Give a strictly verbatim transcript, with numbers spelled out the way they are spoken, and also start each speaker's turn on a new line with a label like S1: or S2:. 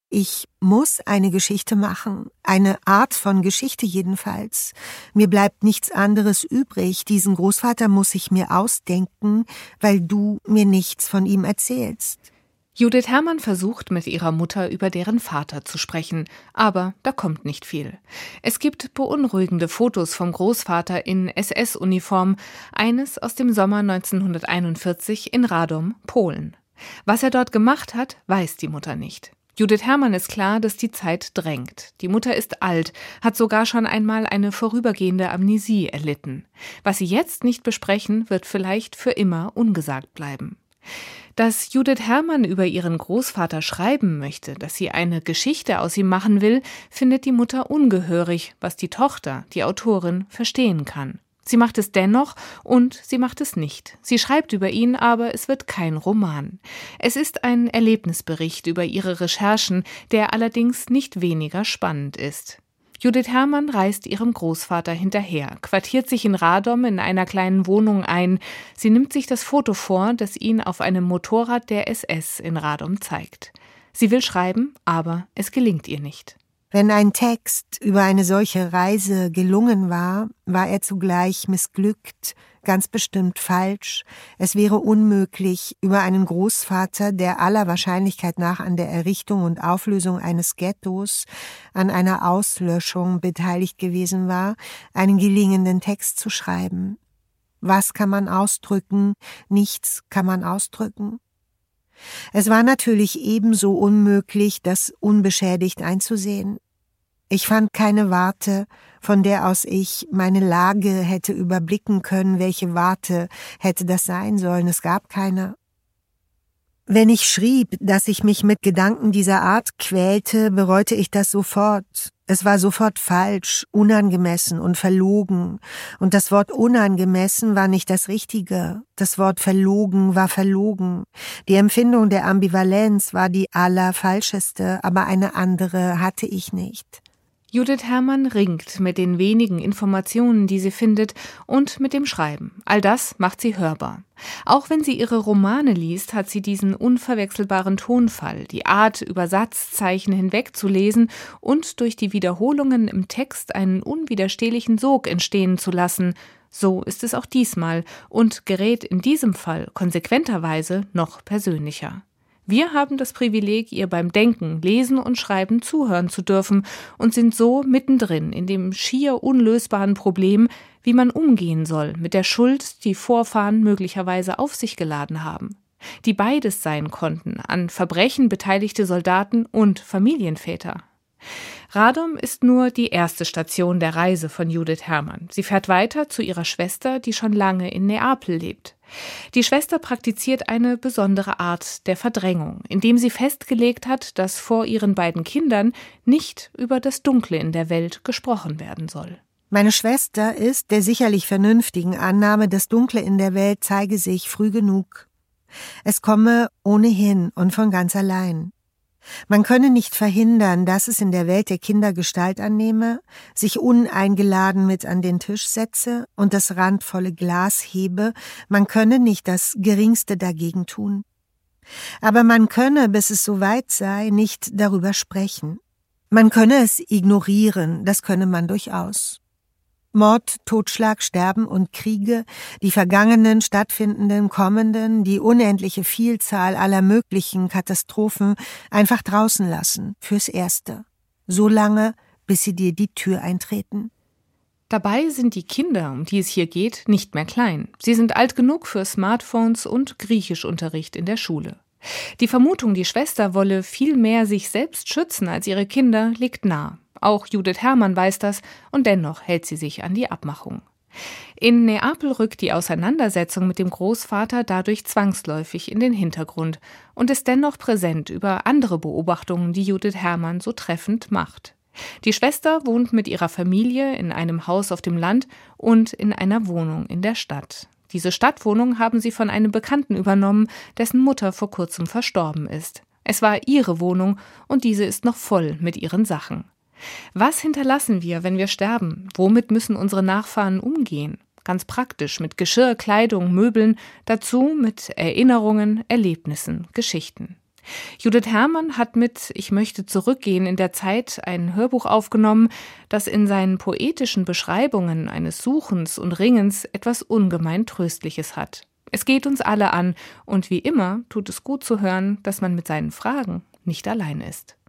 S1: Ich muss eine Geschichte machen, eine Art von Geschichte jedenfalls. Mir bleibt nichts anderes übrig. Diesen Großvater muss ich mir ausdenken, weil du mir nichts von ihm erzählst.
S2: Judith Herrmann versucht, mit ihrer Mutter über deren Vater zu sprechen, aber da kommt nicht viel. Es gibt beunruhigende Fotos vom Großvater in S S-Uniform, eines aus dem Sommer neunzehnhunderteinundvierzig in Radom, Polen. Was er dort gemacht hat, weiß die Mutter nicht. Judith Herrmann ist klar, dass die Zeit drängt. Die Mutter ist alt, hat sogar schon einmal eine vorübergehende Amnesie erlitten. Was sie jetzt nicht besprechen, wird vielleicht für immer ungesagt bleiben. Dass Judith Herrmann über ihren Großvater schreiben möchte, dass sie eine Geschichte aus ihm machen will, findet die Mutter ungehörig, was die Tochter, die Autorin, verstehen kann. Sie macht es dennoch und sie macht es nicht. Sie schreibt über ihn, aber es wird kein Roman. Es ist ein Erlebnisbericht über ihre Recherchen, der allerdings nicht weniger spannend ist. Judith Herrmann reist ihrem Großvater hinterher, quartiert sich in Radom in einer kleinen Wohnung ein. Sie nimmt sich das Foto vor, das ihn auf einem Motorrad der S S in Radom zeigt. Sie will schreiben, aber es gelingt ihr nicht.
S1: Wenn ein Text über eine solche Reise gelungen war, war er zugleich missglückt, ganz bestimmt falsch. Es wäre unmöglich, über einen Großvater, der aller Wahrscheinlichkeit nach an der Errichtung und Auflösung eines Ghettos, an einer Auslöschung beteiligt gewesen war, einen gelingenden Text zu schreiben. Was kann man ausdrücken? Nichts kann man ausdrücken. Es war natürlich ebenso unmöglich, das unbeschädigt einzusehen. Ich fand keine Warte, von der aus ich meine Lage hätte überblicken können. Welche Warte hätte das sein sollen? Es gab keine. Wenn ich schrieb, dass ich mich mit Gedanken dieser Art quälte, bereute ich das sofort. Es war sofort falsch, unangemessen und verlogen. Und das Wort unangemessen war nicht das Richtige. Das Wort verlogen war verlogen. Die Empfindung der Ambivalenz war die allerfalscheste, aber eine andere hatte ich nicht.
S2: Judith Herrmann ringt mit den wenigen Informationen, die sie findet, und mit dem Schreiben. All das macht sie hörbar. Auch wenn sie ihre Romane liest, hat sie diesen unverwechselbaren Tonfall, die Art, über Satzzeichen hinwegzulesen und durch die Wiederholungen im Text einen unwiderstehlichen Sog entstehen zu lassen. So ist es auch diesmal und gerät in diesem Fall konsequenterweise noch persönlicher. Wir haben das Privileg, ihr beim Denken, Lesen und Schreiben zuhören zu dürfen und sind so mittendrin in dem schier unlösbaren Problem, wie man umgehen soll mit der Schuld, die Vorfahren möglicherweise auf sich geladen haben, die beides sein konnten, an Verbrechen beteiligte Soldaten und Familienväter. Radom ist nur die erste Station der Reise von Judith Herrmann. Sie fährt weiter zu ihrer Schwester, die schon lange in Neapel lebt. Die Schwester praktiziert eine besondere Art der Verdrängung, indem sie festgelegt hat, dass vor ihren beiden Kindern nicht über das Dunkle in der Welt gesprochen werden soll.
S1: Meine Schwester ist der sicherlich vernünftigen Annahme, das Dunkle in der Welt zeige sich früh genug. Es komme ohnehin und von ganz allein. Man könne nicht verhindern, dass es in der Welt der Kinder Gestalt annehme, sich uneingeladen mit an den Tisch setze und das randvolle Glas hebe, man könne nicht das Geringste dagegen tun. Aber man könne, bis es soweit sei, nicht darüber sprechen. Man könne es ignorieren, das könne man durchaus. Mord, Totschlag, Sterben und Kriege, die vergangenen, stattfindenden, kommenden, die unendliche Vielzahl aller möglichen Katastrophen einfach draußen lassen, fürs Erste. So lange, bis sie dir die Tür eintreten.
S2: Dabei sind die Kinder, um die es hier geht, nicht mehr klein. Sie sind alt genug für Smartphones und Griechischunterricht in der Schule. Die Vermutung, die Schwester wolle viel mehr sich selbst schützen als ihre Kinder, liegt nah. Auch Judith Herrmann weiß das und dennoch hält sie sich an die Abmachung. In Neapel rückt die Auseinandersetzung mit dem Großvater dadurch zwangsläufig in den Hintergrund und ist dennoch präsent über andere Beobachtungen, die Judith Herrmann so treffend macht. Die Schwester wohnt mit ihrer Familie in einem Haus auf dem Land und in einer Wohnung in der Stadt. Diese Stadtwohnung haben sie von einem Bekannten übernommen, dessen Mutter vor kurzem verstorben ist. Es war ihre Wohnung und diese ist noch voll mit ihren Sachen. Was hinterlassen wir, wenn wir sterben? Womit müssen unsere Nachfahren umgehen? Ganz praktisch mit Geschirr, Kleidung, Möbeln, dazu mit Erinnerungen, Erlebnissen, Geschichten. Judith Herrmann hat mit »Ich möchte zurückgehen« in der Zeit ein Hörbuch aufgenommen, das in seinen poetischen Beschreibungen eines Suchens und Ringens etwas ungemein Tröstliches hat. Es geht uns alle an und wie immer tut es gut zu hören, dass man mit seinen Fragen nicht allein ist.